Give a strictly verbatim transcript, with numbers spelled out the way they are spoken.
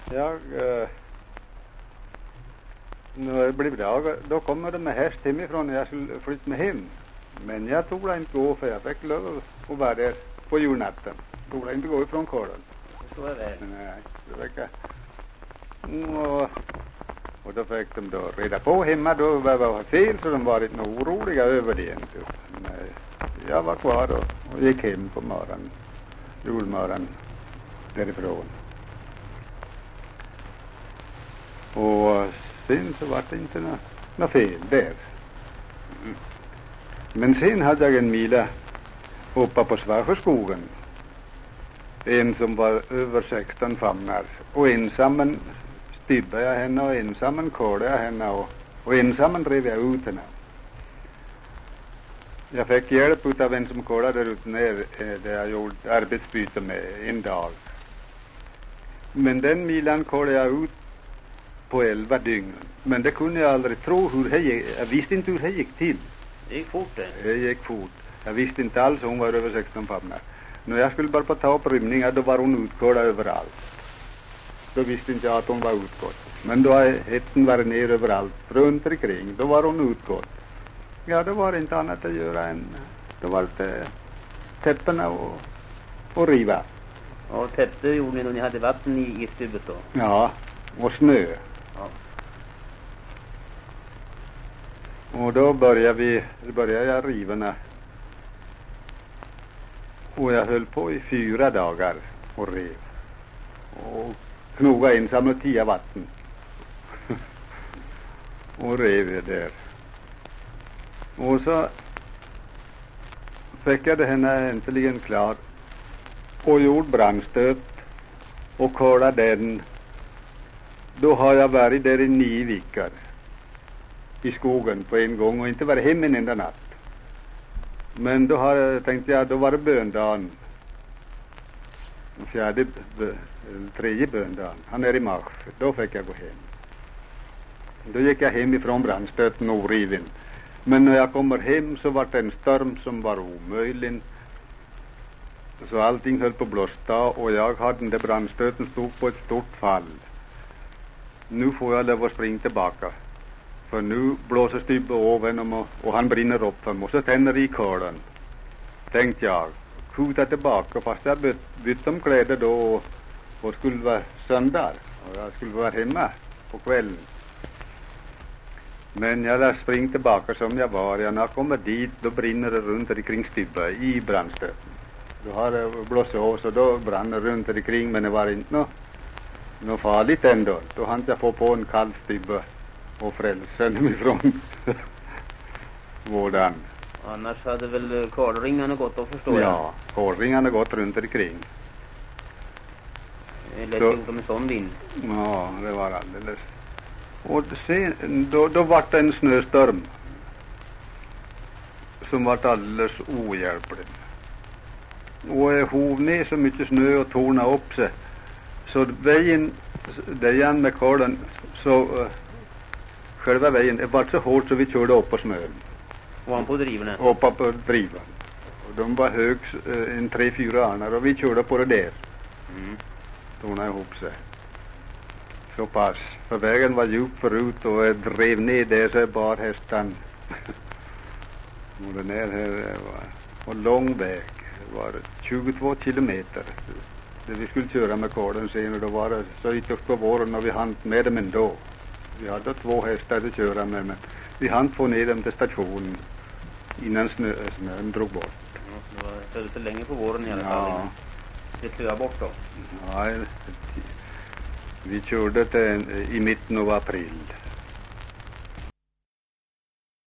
Jag, eh, när det blev dag, då kommer de med häst hemifrån när jag skulle flytta mig hem. Men jag tog det inte gå för jag fick lov att vara där på julnatten. Tog det inte gå ifrån kåren. Så är det. Nej, det verkar. Och, och då fick de då reda på hemma då vad var fel så de var lite oroliga över det. Men jag var kvar då och gick hem på morgonen, julmorgonen därifrån. Och sen så var det inte något, något fel där. Mm. Men sen hade jag en mila uppe på Svarsjöskogen. En som var över sexton famnar. Och ensammen stibbade jag henne och ensammen kålade jag henne och, och ensammen drev jag ut henne. Jag fick hjälp av en som kålade där ute ner där jag gjorde arbetsbyte med en dag. Men den milan kålade jag ut på elva dygn. Men det kunde jag aldrig tro hur det gick. Jag visste inte hur det gick till. Det gick fort det. Det gick fort. Jag visste inte alls hon var över sexton famnar. När jag skulle bara på ta upp rymningar då var hon utkålad överallt. Då visste inte jag att hon var utgått. Men då har hetten varit ner överallt, runt omkring. Då var hon utgått. Ja, då var det inte annat att göra än då var det täpporna och, och riva. Ja, täppte gjorde ni när ni hade vatten i, i stubet då? Ja, och snö. Ja. Och då började vi, började jag riva. Och jag höll på i fyra dagar och rev. Och knoga ensam och tia vatten. Och rev det där. Och så fick jag det henne äntligen klar. Och gjorde brandstöt. Och kollade den. Då har jag varit där i nio veckor. I skogen på en gång och inte varit hemma en enda natt. Men då har jag, tänkte jag, då var det böndagen. Den fjärde, tredje böndagen. Han är i mars. Då fick jag gå hem. Då gick jag hem ifrån brandstöten och oriven. Men när jag kommer hem så var det en storm som var omöjlig. Så allting höll på att blåsta och jag hade den där brandstöten stod på ett stort fall. Nu får jag lov att springa tillbaka. För nu blåser stybbe oven och, och han brinner upp för mig. Och så tänder i kålen. Tänkte jag. Skjuta tillbaka fast jag bytt, bytt om kläder då och, och skulle vara söndag. Och jag skulle vara hemma på kvällen. Men jag lär springa tillbaka som jag var. Jag när jag kommer dit då brinner det runt omkring stybbe i brandstöten. Då har det blåst av så då brann det runt omkring men det var inte något, något farligt ändå. Då hann jag få på en kall stybbe. Och frälsen ifrån vårdan. Annars hade väl kålringarna gått att förstå. Ja, kålringarna gått runt omkring. Det lät gjort om en sån vind. Ja, det var alldeles. Och sen, då, då var det en snöstorm. Som var alldeles ohjälplig. Och jag hov ner så mycket snö och torna upp sig. Så vägen, dejan med kålen så... Uh, Själva vägen är bara så hårt så vi körde upp på snön. Var han på drivarna? Uppa på drivan. Och de var hög eh, en tre, fyra arnar och vi körde på det där. Mm. Tornade ihop sig. Så pass. För vägen var djup förut och jag drev ner där så bar hästan. Och den här här var, var lång väg. Det var tjugotvå kilometer. Det vi skulle köra med kålen sen och då var det så ytterst på våren och vi hann med dem ändå. Vi hade två hästar att köra med, men vi hann få ner dem till stationen innan snö, snön drog bort. Ja, det var lite länge på våren i alla fall. Ja. Det slöade bort då? Ja, vi körde till, i mitten av april.